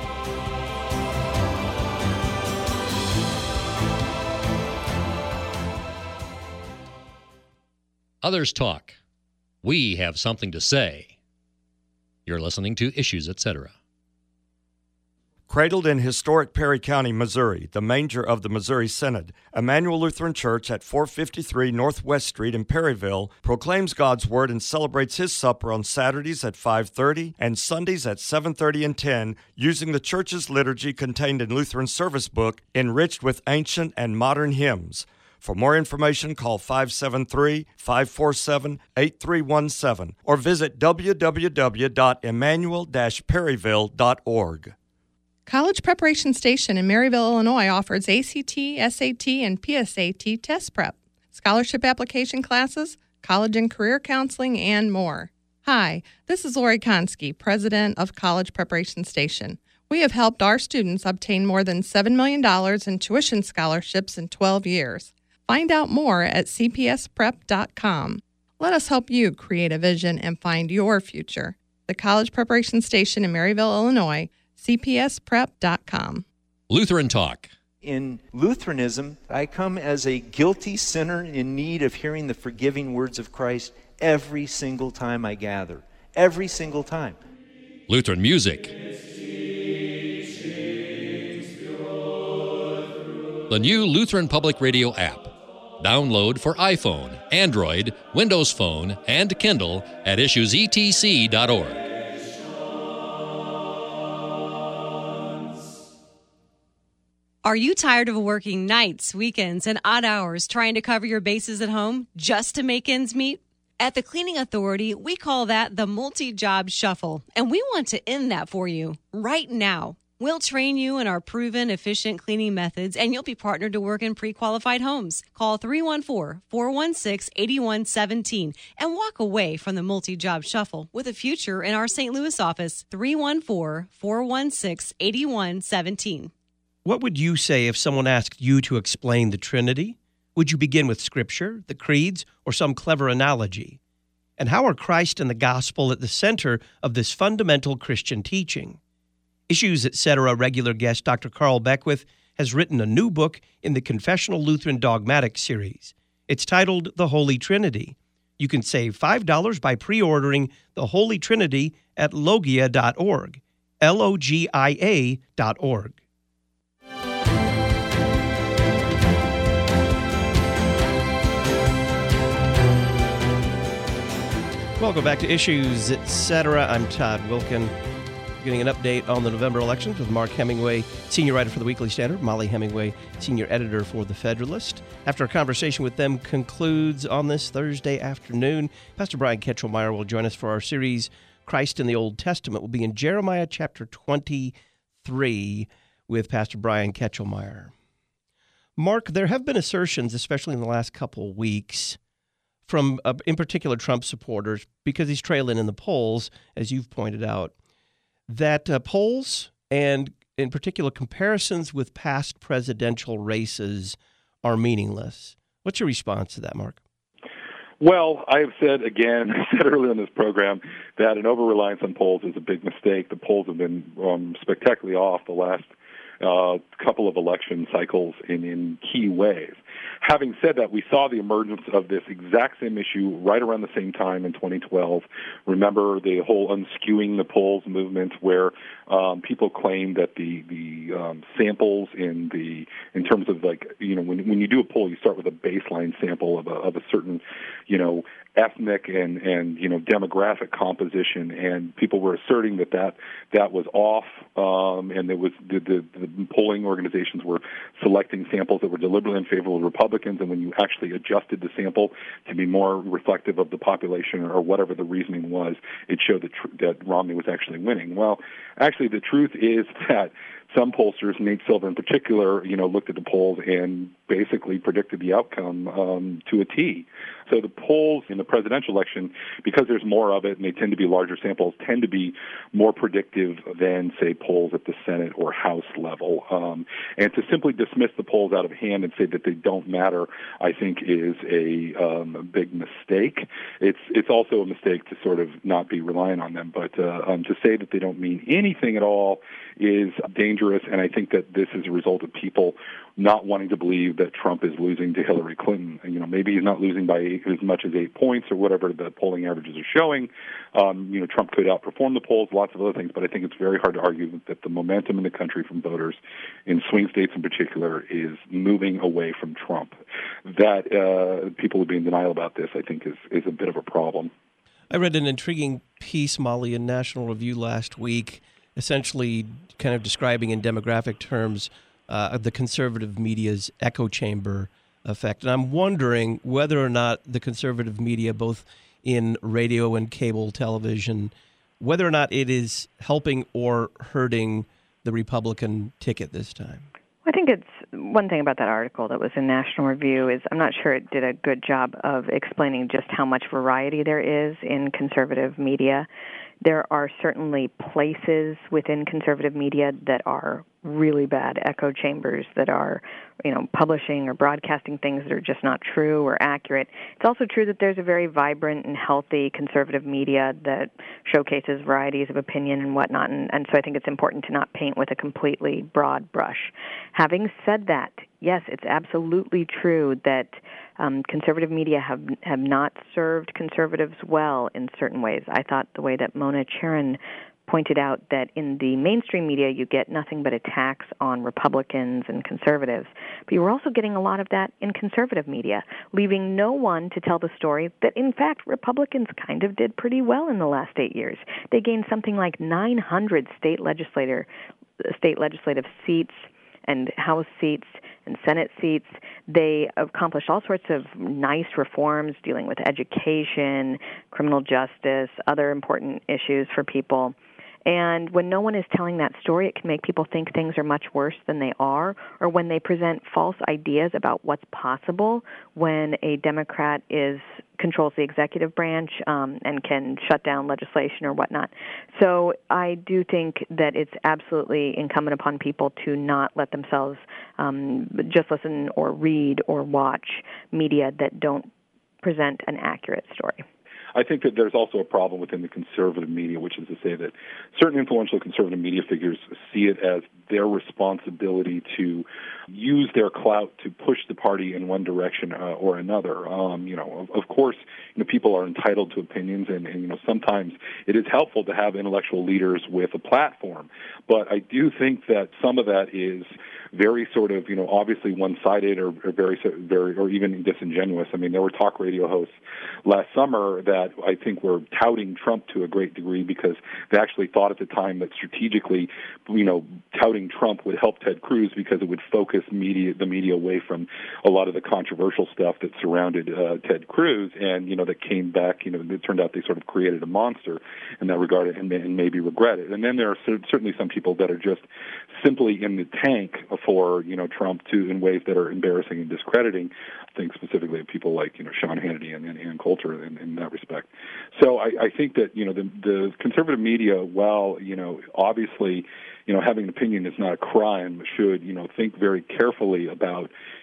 Others talk. We have something to say. You're listening to Issues, et cetera. Cradled in historic Perry County, Missouri, the manger of the Missouri Synod, Emmanuel Lutheran Church at four fifty-three Northwest Street in Perryville proclaims God's Word and celebrates His supper on Saturdays at five thirty and Sundays at seven thirty and ten using the church's liturgy contained in Lutheran Service Book, enriched with ancient and modern hymns. For more information, call five seven three, five four seven, eight three one seven or visit w w w dot emmanuel dash perryville dot org. College Preparation Station in Maryville, Illinois offers A C T, S A T, and P S A T test prep, scholarship application classes, college and career counseling, and more. Hi, this is Lori Konski, president of College Preparation Station. We have helped our students obtain more than seven million dollars in tuition scholarships in twelve years. Find out more at c p s prep dot com. Let us help you create a vision and find your future. The College Preparation Station in Maryville, Illinois, c p s prep dot com. Lutheran Talk. In Lutheranism, I come as a guilty sinner in need of hearing the forgiving words of Christ every single time I gather. Every single time. Lutheran Music. The new Lutheran Public Radio app. Download for iPhone, Android, Windows Phone, and Kindle at issues e t c dot org. Are you tired of working nights, weekends, and odd hours trying to cover your bases at home just to make ends meet? At the Cleaning Authority, we call that the multi-job shuffle, and we want to end that for you right now. We'll train you in our proven, efficient cleaning methods, and you'll be partnered to work in pre-qualified homes. Call three one four, four one six, eight one one seven and walk away from the multi-job shuffle with a future in our Saint Louis office, three one four, four one six, eight one one seven. What would you say if someone asked you to explain the Trinity? Would you begin with Scripture, the creeds, or some clever analogy? And how are Christ and the gospel at the center of this fundamental Christian teaching? Issues, et cetera. Regular guest Doctor Carl Beckwith has written a new book in the Confessional Lutheran Dogmatic series. It's titled The Holy Trinity. You can save five dollars by pre-ordering The Holy Trinity at logia dot org, L O G I A dot org. Welcome back to Issues, et cetera. I'm Todd Wilkin. Getting an update on the November elections with Mark Hemingway, senior writer for the Weekly Standard, Molly Hemingway, senior editor for The Federalist. After a conversation with them concludes on this Thursday afternoon, Pastor Brian Ketchelmeyer will join us for our series, Christ in the Old Testament. We'll be in Jeremiah chapter twenty-three with Pastor Brian Ketchelmeyer. Mark, there have been assertions, especially in the last couple of weeks, from, uh, in particular, Trump supporters, because he's trailing in the polls, as you've pointed out, that uh, polls and, in particular, comparisons with past presidential races are meaningless. What's your response to that, Mark? Well, I have said again, I said earlier in this program, that an over-reliance on polls is a big mistake. The polls have been um, spectacularly off the last uh, couple of election cycles in, in key ways. having said that, we saw the emergence of this exact same issue right around the same time in twenty twelve. Remember the whole unskewing the polls movement, where um, people claimed that the the um, samples in the in terms of like you know when when you do a poll, you start with a baseline sample of a of a certain you know ethnic and and you know demographic composition, and people were asserting that that, that was off, um, and there was the, the, the polling organizations were selecting samples that were deliberately unfavorable to Republicans, and when you actually adjusted the sample to be more reflective of the population or whatever the reasoning was, it showed that, tr- that Romney was actually winning. Well, actually, the truth is that some pollsters, Nate Silver in particular, you know, looked at the polls and basically predicted the outcome um, to a T. So the polls in the presidential election, because there's more of it and they tend to be larger samples, tend to be more predictive than, say, polls at the Senate or House level. Um, and to simply dismiss the polls out of hand and say that they don't matter, I think, is a, um, a big mistake. It's it's also a mistake to sort of not be reliant on them. But uh, um, to say that they don't mean anything at all is dangerous, and I think that this is a result of people not wanting to believe that Trump is losing to Hillary Clinton. You know, maybe he's not losing by eight, as much as eight points or whatever the polling averages are showing. Um, you know, Trump could outperform the polls, lots of other things, but I think it's very hard to argue that the momentum in the country from voters, in swing states in particular, is moving away from Trump. That uh, people would be in denial about this, I think, is, is a bit of a problem. I read an intriguing piece, Molly, in National Review last week, essentially kind of describing in demographic terms uh, the conservative media's echo chamber effect. And I'm wondering whether or not the conservative media, both in radio and cable television, whether or not it is helping or hurting the Republican ticket this time. I think it's one thing about that article that was in National Review is I'm not sure it did a good job of explaining just how much variety there is in conservative media. There are certainly places within conservative media that are really bad echo chambers that are, you know, publishing or broadcasting things that are just not true or accurate. It's also true that there's a very vibrant and healthy conservative media that showcases varieties of opinion and whatnot, and, and so I think it's important to not paint with a completely broad brush. Having said that, yes, it's absolutely true that um, conservative media have have not served conservatives well in certain ways. I thought the way that Mona Charen pointed out that in the mainstream media you get nothing but attacks on Republicans and conservatives, but you were also getting a lot of that in conservative media, leaving no one to tell the story that, in fact, Republicans kind of did pretty well in the last eight years. They gained something like nine hundred state legislator, state legislative seats and House seats and Senate seats. They accomplished all sorts of nice reforms dealing with education, criminal justice, other important issues for people. And when no one is telling that story, it can make people think things are much worse than they are, or when they present false ideas about what's possible when a Democrat is controls the executive branch um, and can shut down legislation or whatnot. So I do think that it's absolutely incumbent upon people to not let themselves um, just listen or read or watch media that don't present an accurate story. I think that there's also a problem within the conservative media, which is to say that certain influential conservative media figures see it as their responsibility to use their clout to push the party in one direction uh, or another. Um, you know, of, of course, you know, people are entitled to opinions, and, and you know, sometimes it is helpful to have intellectual leaders with a platform. But I do think that some of that is very sort of, you know, obviously one-sided or, or very, very, or even disingenuous. I mean, there were talk radio hosts last summer that I think were touting Trump to a great degree because they actually thought at the time that strategically, you know, touting Trump would help Ted Cruz because it would focus media, the media away from a lot of the controversial stuff that surrounded uh, Ted Cruz, and you know, that came back. You know, it turned out they sort of created a monster in that regard, and, and maybe regret it. And then there are certainly some people that are just simply in the tank for, you know, Trump to in ways that are embarrassing and discrediting. I think specifically of people like, you know, Sean Hannity and, and Ann Coulter in, in that respect. So I, I think that, you know, the, the conservative media, while, you know, obviously, you know, having an opinion is not a crime, should, you know, think very carefully about,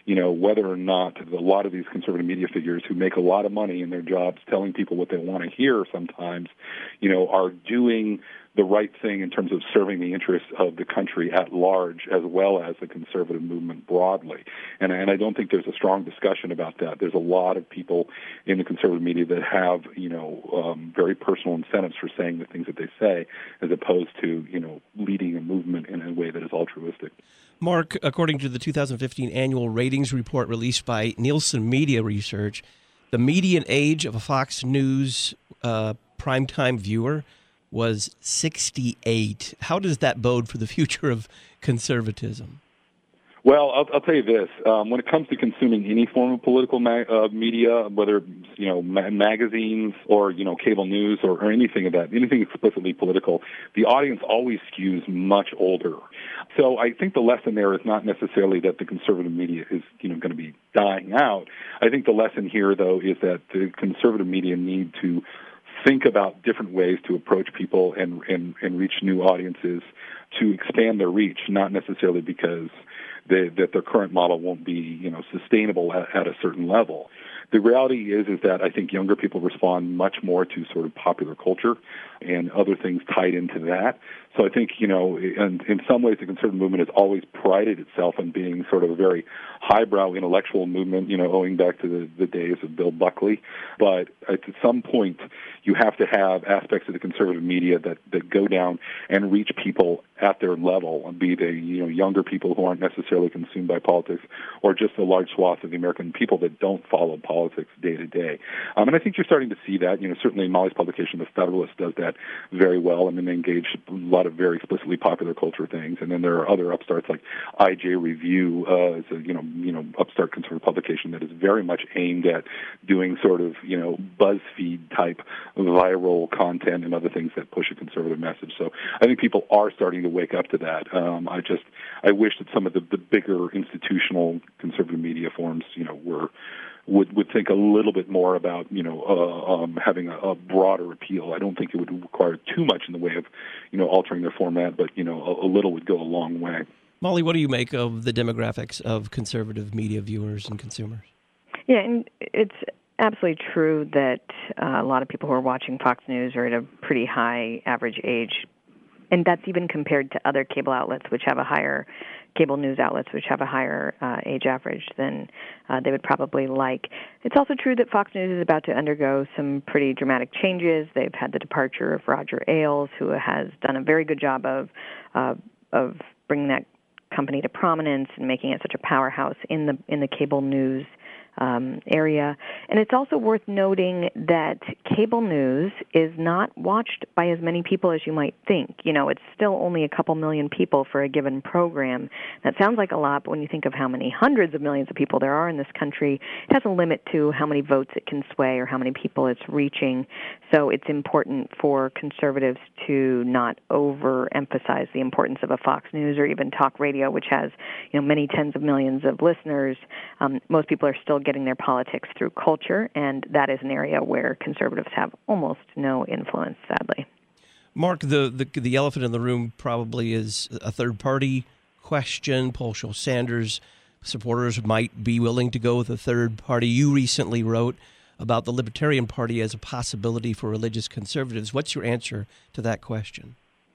you know, whether or not a lot of these conservative media figures who make a lot of money in their jobs telling people what they want to hear sometimes, you know, are doing the right thing in terms of serving the interests of the country at large as well as the conservative movement broadly. And, and I don't think there's a strong discussion about that. There's a lot of people in the conservative media that have, you know, um, very personal incentives for saying the things that they say as opposed to, you know, leading a movement in a way that is altruistic. Mark, according to the two thousand fifteen annual ratings report released by Nielsen Media Research, the median age of a Fox News uh, primetime viewer was sixty-eight. How does that bode for the future of conservatism? Well, I'll, I'll tell you this. Um, when it comes to consuming any form of political ma- uh, media, whether, you know, ma- magazines or, you know, cable news or, or anything of that, anything explicitly political, the audience always skews much older. So I think the lesson there is not necessarily that the conservative media is, you know, going to be dying out. I think the lesson here, though, is that the conservative media need to think about different ways to approach people and, and, and reach new audiences to expand their reach, not necessarily because they, that their current model won't be, you know, sustainable at, at a certain level. The reality is, is that I think younger people respond much more to sort of popular culture and other things tied into that. So I think, you know, in, in some ways the conservative movement has always prided itself on being sort of a very highbrow intellectual movement, you know, owing back to the, the days of Bill Buckley. But at some point, you have to have aspects of the conservative media that, that go down and reach people at their level, be they, you know, younger people who aren't necessarily consumed by politics or just a large swath of the American people that don't follow politics day to day. Um, and I think you're starting to see that. You know, certainly Molly's publication, The Federalist, does that very well. I mean, they engage a lot of very explicitly popular culture things. And then there are other upstarts like I J Review, uh, is a, you know, you know, upstart conservative publication that is very much aimed at doing sort of, you know, BuzzFeed type viral content and other things that push a conservative message. So I think people are starting to wake up to that. Um, I just, I wish that some of the, the bigger institutional conservative media forms, you know, were, would, would think a little bit more about, you know, uh, um, having a, a broader appeal. I don't think it would require too much in the way of, you know, altering their format, but, you know, a, a little would go a long way. Molly, what do you make of the demographics of conservative media viewers and consumers? Yeah, and it's absolutely true that uh, a lot of people who are watching Fox News are at a pretty high average age. And that's even compared to other cable outlets, which have a higher, cable news outlets, which have a higher uh, age average than uh, they would probably like. It's also true that Fox News is about to undergo some pretty dramatic changes. They've had the departure of Roger Ailes, who has done a very good job of uh, of bringing that company to prominence and making it such a powerhouse in the in the cable news Um, area. And it's also worth noting that cable news is not watched by as many people as you might think. You know, it's still only a couple million people for a given program. That sounds like a lot, but when you think of how many hundreds of millions of people there are in this country, it has a limit to how many votes it can sway or how many people it's reaching. So it's important for conservatives to not overemphasize the importance of a Fox News or even talk radio, which has, you know, many tens of millions of listeners. Um, most people are still getting their politics through culture, and that is an area where conservatives have almost no influence, sadly. Mark, the, the the elephant in the room probably is a third-party question. Poll show Sanders supporters might be willing to go with a third party. You recently wrote about the Libertarian Party as a possibility for religious conservatives. What's your answer to that question?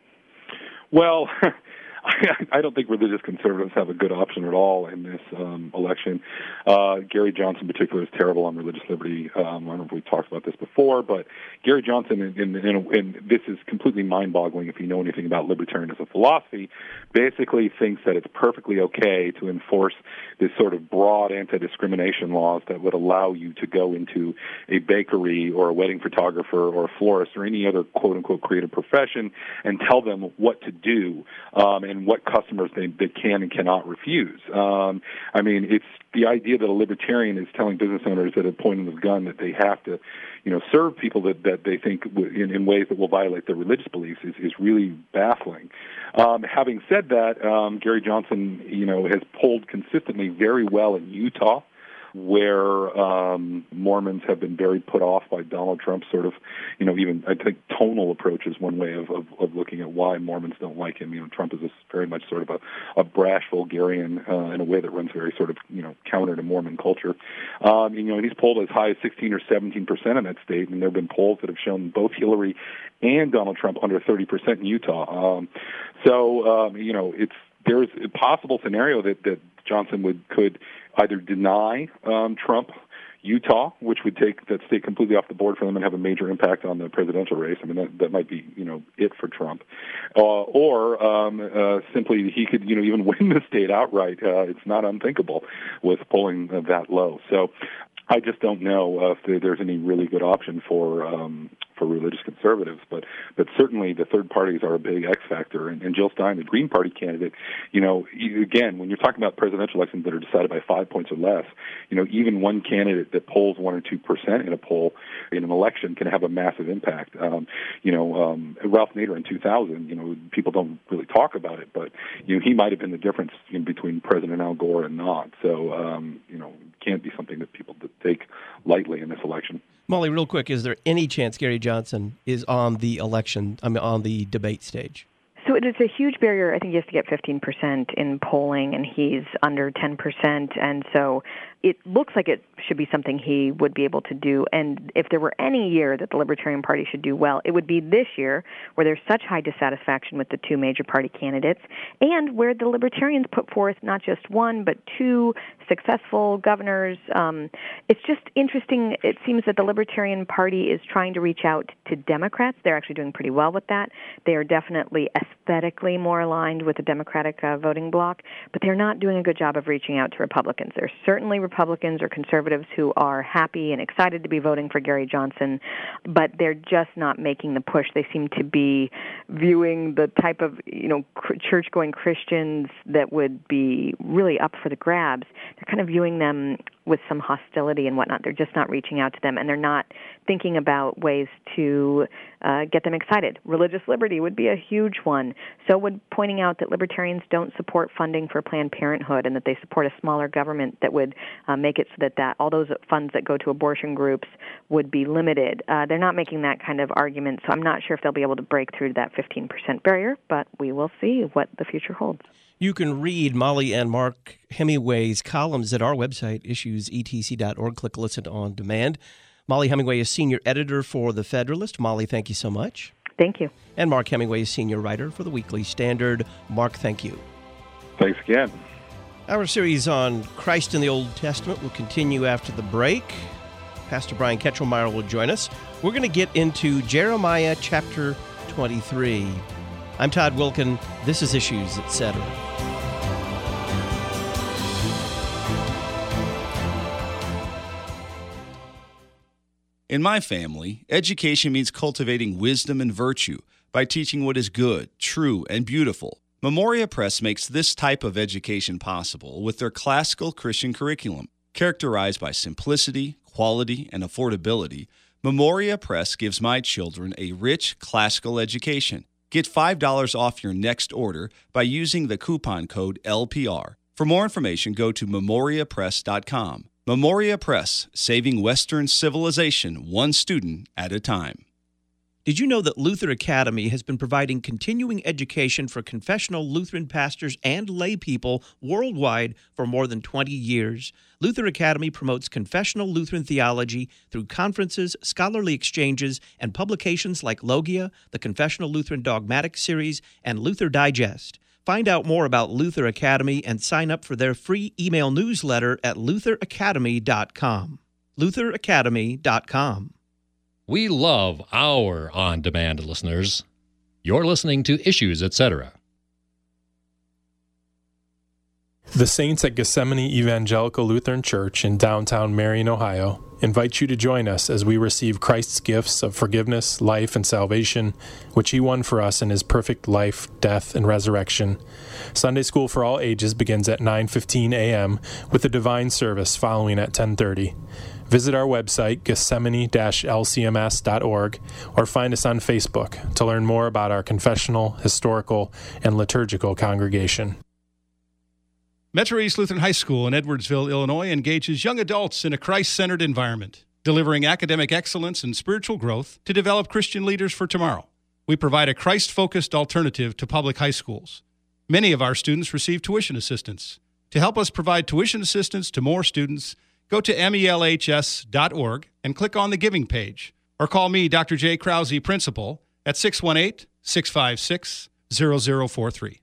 Well, I don't think religious conservatives have a good option at all in this um, election. Uh, Gary Johnson in particular is terrible on religious liberty. Um, I don't know if we've talked about this before, but Gary Johnson, and, and, and this is completely mind-boggling if you know anything about libertarianism philosophy, basically thinks that it's perfectly okay to enforce this sort of broad anti-discrimination laws that would allow you to go into a bakery or a wedding photographer or a florist or any other quote-unquote creative profession and tell them what to do um, and what customers they, they can and cannot refuse. Um, I mean, it's the idea that a libertarian is telling business owners at a point of the gun that they have to, you know, serve people that, that they think w- in, in ways that will violate their religious beliefs is, is really baffling. Um, having said that, um, Gary Johnson, you know, has polled consistently very well in Utah. where um, Mormons have been very put off by Donald Trump's sort of, you know, even I think tonal approach is one way of, of, of looking at why Mormons don't like him. You know, Trump is a, very much sort of a, a brash vulgarian uh, in a way that runs very sort of, you know, counter to Mormon culture. Um, you know, and he's polled as high as sixteen or seventeen percent in that state, and there have been polls that have shown both Hillary and Donald Trump under thirty percent in Utah. Um, so, um, you know, it's there's a possible scenario that, that Johnson would could either deny um, Trump Utah, which would take that state completely off the board for them and have a major impact on the presidential race. I mean, that, that might be, you know, it for Trump. Uh, or um, uh, simply he could, you know, even win the state outright. Uh, it's not unthinkable with polling uh, that low. So I just don't know uh, if there's any really good option for um, for religious conservatives, but but certainly the third parties are a big X factor. And, and Jill Stein, the Green Party candidate, you know, you, again, when you're talking about presidential elections that are decided by five points or less, you know, even one candidate that polls one or two percent in a poll in an election can have a massive impact. Um, you know, um, Ralph Nader in two thousand, you know, people don't really talk about it, but you know, he might have been the difference in between President Al Gore and not. So, um, you know, it can't be something that people take lightly in this election. Molly, real quick, is there any chance Gary Johnson is on the election, I mean, on the debate stage? So it is a huge barrier. I think he has to get fifteen percent in polling, and he's under ten percent. And so it looks like it should be something he would be able to do. And if there were any year that the Libertarian Party should do well, it would be this year, where there's such high dissatisfaction with the two major party candidates, and where the Libertarians put forth not just one, but two successful governors. Um, it's just interesting. It seems that the Libertarian Party is trying to reach out to Democrats. They're actually doing pretty well with that. They are definitely aesthetically more aligned with the Democratic uh, voting bloc, but they're not doing a good job of reaching out to Republicans. There are certainly Republicans or conservatives who are happy and excited to be voting for Gary Johnson, but they're just not making the push. They seem to be viewing the type of, you know, church-going Christians that would be really up for the grabs. They're kind of viewing them with some hostility and whatnot. They're just not reaching out to them, and they're not thinking about ways to uh, get them excited. Religious liberty would be a huge one. So would pointing out that libertarians don't support funding for Planned Parenthood, and that they support a smaller government that would uh, make it so that, that all those funds that go to abortion groups would be limited. Uh, they're not making that kind of argument, so I'm not sure if they'll be able to break through that fifteen percent barrier, but we will see what the future holds. You can read Molly and Mark Hemingway's columns at our website, issues e t c dot org. Click Listen on Demand. Molly Hemingway is senior editor for The Federalist. Molly, thank you so much. Thank you. And Mark Hemingway is senior writer for The Weekly Standard. Mark, thank you. Thanks again. Our series on Christ in the Old Testament will continue after the break. Pastor Brian Ketchelmeyer will join us. We're going to get into Jeremiah chapter twenty-three. I'm Todd Wilkin. This is Issues, et cetera. In my family, education means cultivating wisdom and virtue by teaching what is good, true, and beautiful. Memoria Press makes this type of education possible with their classical Christian curriculum. Characterized by simplicity, quality, and affordability, Memoria Press gives my children a rich classical education. Get five dollars off your next order by using the coupon code L P R. For more information, go to memoria press dot com. Memoria Press, saving Western civilization one student at a time. Did you know that Luther Academy has been providing continuing education for confessional Lutheran pastors and lay people worldwide for more than twenty years? Luther Academy promotes confessional Lutheran theology through conferences, scholarly exchanges, and publications like Logia, the Confessional Lutheran Dogmatic Series, and Luther Digest. Find out more about Luther Academy and sign up for their free email newsletter at luther academy dot com. luther academy dot com. We love our on-demand listeners. You're listening to Issues, et cetera. The Saints at Gethsemane Evangelical Lutheran Church in downtown Marion, Ohio, invite you to join us as we receive Christ's gifts of forgiveness, life, and salvation, which he won for us in his perfect life, death, and resurrection. Sunday school for all ages begins at nine fifteen a.m. with a divine service following at ten thirty. Visit our website, gethsemane dash l c m s dot org, or find us on Facebook to learn more about our confessional, historical, and liturgical congregation. Metro East Lutheran High School in Edwardsville, Illinois, engages young adults in a Christ-centered environment, delivering academic excellence and spiritual growth to develop Christian leaders for tomorrow. We provide a Christ-focused alternative to public high schools. Many of our students receive tuition assistance. To help us provide tuition assistance to more students, go to M E L H S dot org and click on the Giving page, or call me, Doctor Jay Krause, Principal, at six one eight, six five six, zero zero four three.